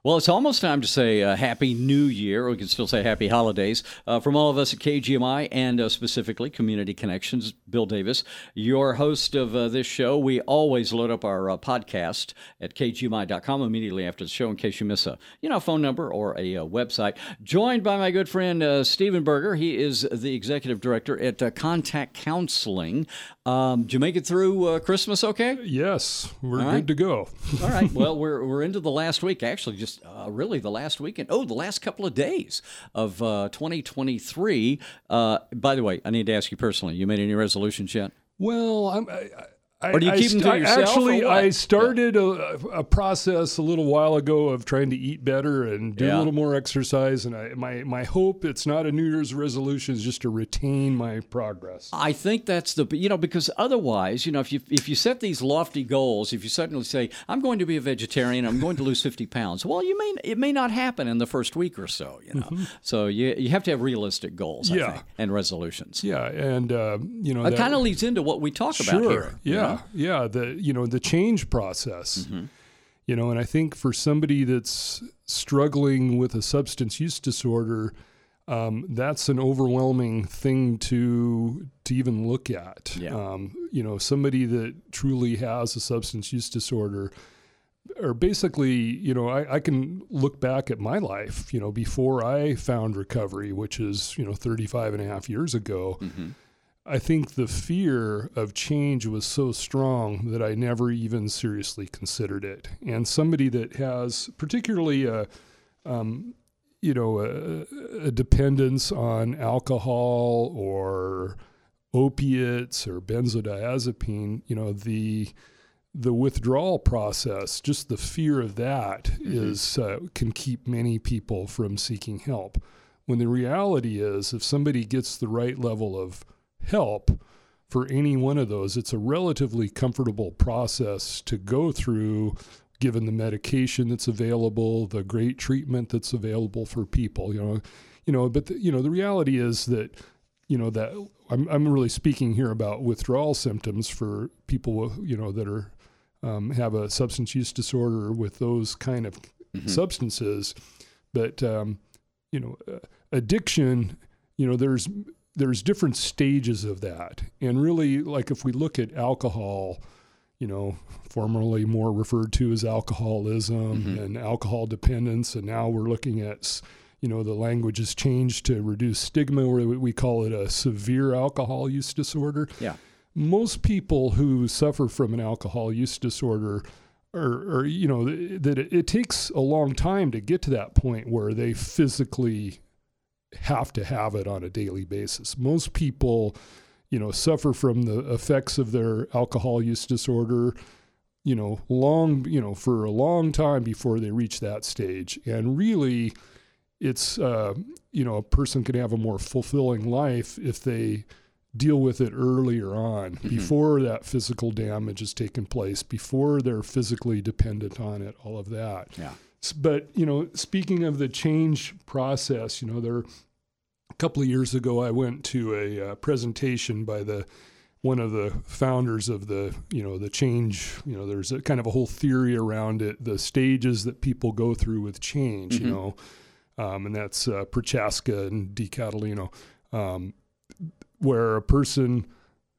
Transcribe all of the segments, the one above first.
Well, it's almost time to say Happy New Year. We can still say Happy Holidays. From all of us at KGMI and specifically Community Connections, Bill Davis, your host of this show. We always load up our podcast at kgmi.com immediately after the show in case you miss a phone number or a website. Joined by my good friend Stephen Berger. He is the executive director at Contact Counseling. Did you make it through Christmas okay? Yes, we're good to go. All right. Well, we're into the last week, actually, just really the last weekend. Oh, the last couple of days of 2023. By the way, I need to ask you personally, you made any resolutions yet? Well, or do you keep them to yourself? Actually, I started a process a little while ago of trying to eat better and do a little more exercise. And my hope, it's not a New Year's resolution, is just to retain my progress. I think that's because otherwise, if you set these lofty goals, if you suddenly say, I'm going to be a vegetarian, I'm going to lose 50 pounds, well, it may not happen in the first week or so, Mm-hmm. So you have to have realistic goals, I think, and resolutions. Yeah, and that kind of leads into what we talk about here. Yeah, the change process. Mm-hmm. And I think for somebody that's struggling with a substance use disorder, that's an overwhelming thing to even look at. Yeah. Somebody that truly has a substance use disorder, or basically, I can look back at my life, before I found recovery, which is, 35 and a half years ago. Mm-hmm. I think the fear of change was so strong that I never even seriously considered it. And somebody that has particularly a dependence on alcohol or opiates or benzodiazepine, the withdrawal process, just the fear of that is can keep many people from seeking help. When the reality is, if somebody gets the right level of help for any one of those, it's a relatively comfortable process to go through, given the medication that's available, the great treatment that's available for people. But the reality is that that I'm really speaking here about withdrawal symptoms for people that are have a substance use disorder with those kind of substances. But addiction, there's different stages of that. And really, like if we look at alcohol, formerly more referred to as alcoholism and alcohol dependence, and now we're looking at, the language has changed to reduce stigma, where we call it a severe alcohol use disorder. Yeah. Most people who suffer from an alcohol use disorder that it takes a long time to get to that point where they physically have to have it on a daily basis. Most people, suffer from the effects of their alcohol use disorder, for a long time before they reach that stage. And really, it's, a person can have a more fulfilling life if they deal with it earlier on, before that physical damage has taken place, before they're physically dependent on it, all of that. Yeah. But, speaking of the change process, a couple of years ago, I went to a presentation by one of the founders of the change. There's a kind of a whole theory around it, the stages that people go through with change, and that's Prochaska and DiCatalino, where a person,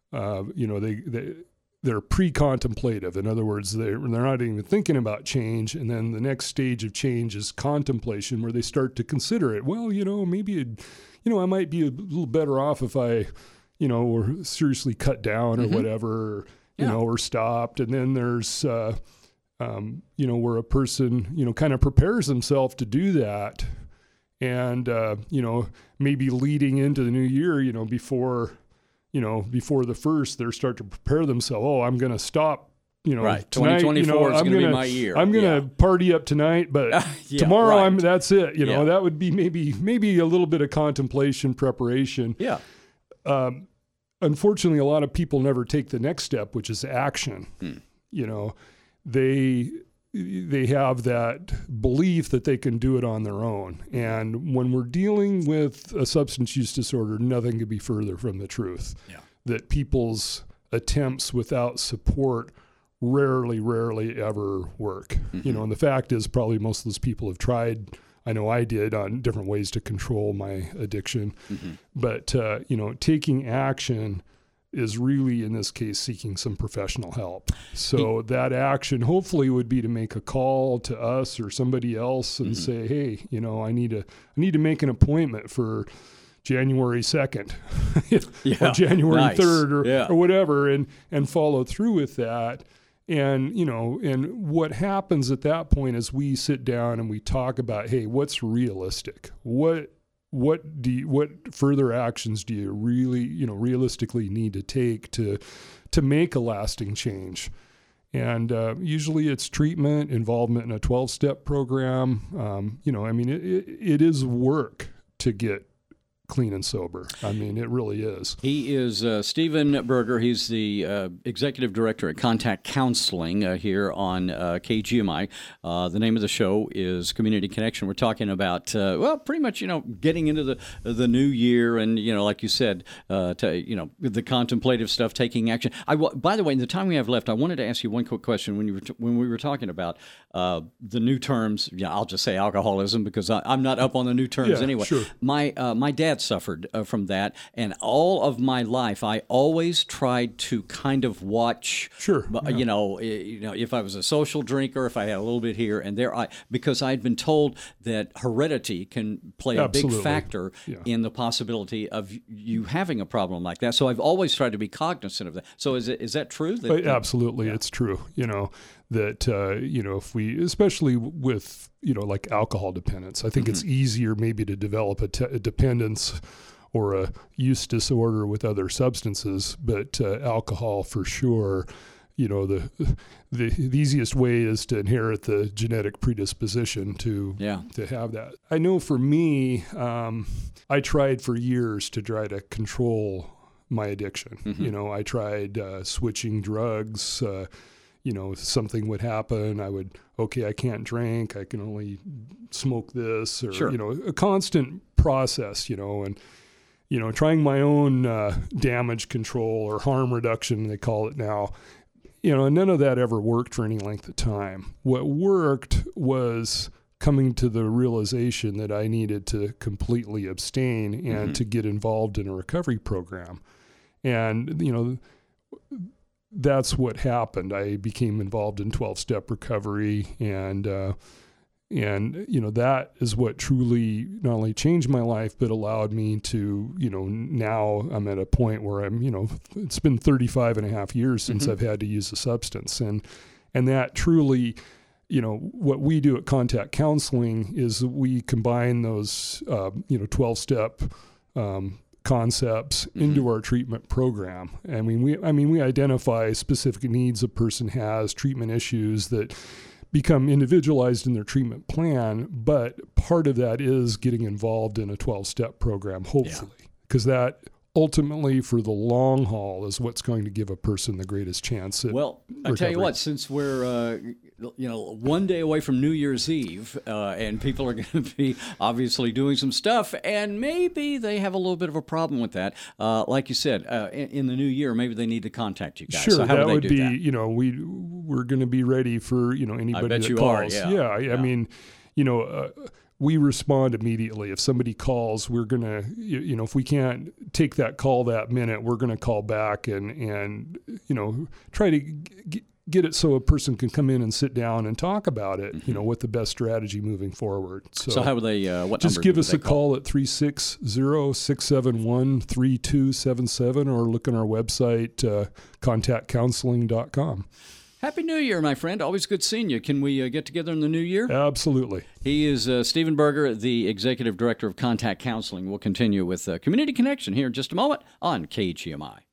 they're pre-contemplative. In other words, they're not even thinking about change. And then the next stage of change is contemplation, where they start to consider it. Well, maybe, I might be a little better off if I, were seriously cut down or whatever, or stopped. And then there's, where a person, kind of prepares himself to do that. And, maybe leading into the new year, before the first, they start to prepare themselves. Oh, I'm going to stop, right. Tonight, 2024 is going to be my year. I'm going to party up tonight, but tomorrow that's it. That would be maybe a little bit of contemplation, preparation. Yeah. Unfortunately, a lot of people never take the next step, which is action. They have that belief that they can do it on their own. And when we're dealing with a substance use disorder, nothing could be further from the truth. Yeah. That people's attempts without support rarely ever work. And the fact is probably most of those people have tried, I know I did, on different ways to control my addiction. But, taking action is really, in this case, seeking some professional help. So that action hopefully would be to make a call to us or somebody else and say, hey, I need to make an appointment for January 2nd or January 3rd or whatever, and follow through with that. And, and what happens at that point is we sit down and we talk about, hey, what's realistic? What further actions do you really, realistically need to take to make a lasting change? And usually it's treatment, involvement in a 12-step program. It is work to get clean and sober. It really is. He is Stephen Berger. He's the executive director at Contact Counseling here on KGMI. The name of the show is Community Connection. We're talking about, pretty much, getting into the new year and, like you said, the contemplative stuff, taking action. By the way, in the time we have left, I wanted to ask you one quick question when we were talking about the new terms. I'll just say alcoholism because I'm not up on the new terms anyway. Sure. My dad suffered from that, and all of my life I always tried to kind of watch. Sure. If I was a social drinker, if I had a little bit here and there, because I'd been told that heredity can play a big factor in the possibility of you having a problem like that. So I've always tried to be cognizant of that. So is that true? Absolutely, it's true. That if we, especially with like alcohol dependence, I think it's easier maybe to develop a dependence or a use disorder with other substances, but alcohol for sure. The easiest way is to inherit the genetic predisposition to have that. I know for me, I tried for years to try to control my addiction. I tried switching drugs. Something would happen, I can't drink, I can only smoke this, or, a constant process, and, trying my own damage control or harm reduction, they call it now, and none of that ever worked for any length of time. What worked was coming to the realization that I needed to completely abstain and to get involved in a recovery program. And, that's what happened. I became involved in 12-step recovery, and that is what truly not only changed my life, but allowed me to, now I'm at a point where I'm, it's been 35 and a half years since I've had to use a substance. And that truly, what we do at Contact Counseling is we combine those, 12-step, concepts into our treatment program. We identify specific needs a person has, treatment issues that become individualized in their treatment plan, but part of that is getting involved in a 12-step program, hopefully, because that ultimately for the long haul is what's going to give a person the greatest chance at recovery. I tell you what, since we're one day away from New Year's Eve, and people are going to be obviously doing some stuff, and maybe they have a little bit of a problem with that. Like you said, in the new year, maybe they need to contact you guys. Sure, so how that do would they do be, that? we're going to be ready for, anybody that calls. We respond immediately. If somebody calls, we're going to, if we can't take that call that minute, we're going to call back and try to get it so a person can come in and sit down and talk about it, what the best strategy moving forward. So how would they, what just give us a call at 360-671-3277 or look on our website, contactcounseling.com. Happy New Year, my friend. Always good seeing you. Can we get together in the new year? Absolutely. He is Stephen Berger, the Executive Director of Contact Counseling. We'll continue with Community Connection here in just a moment on KGMI.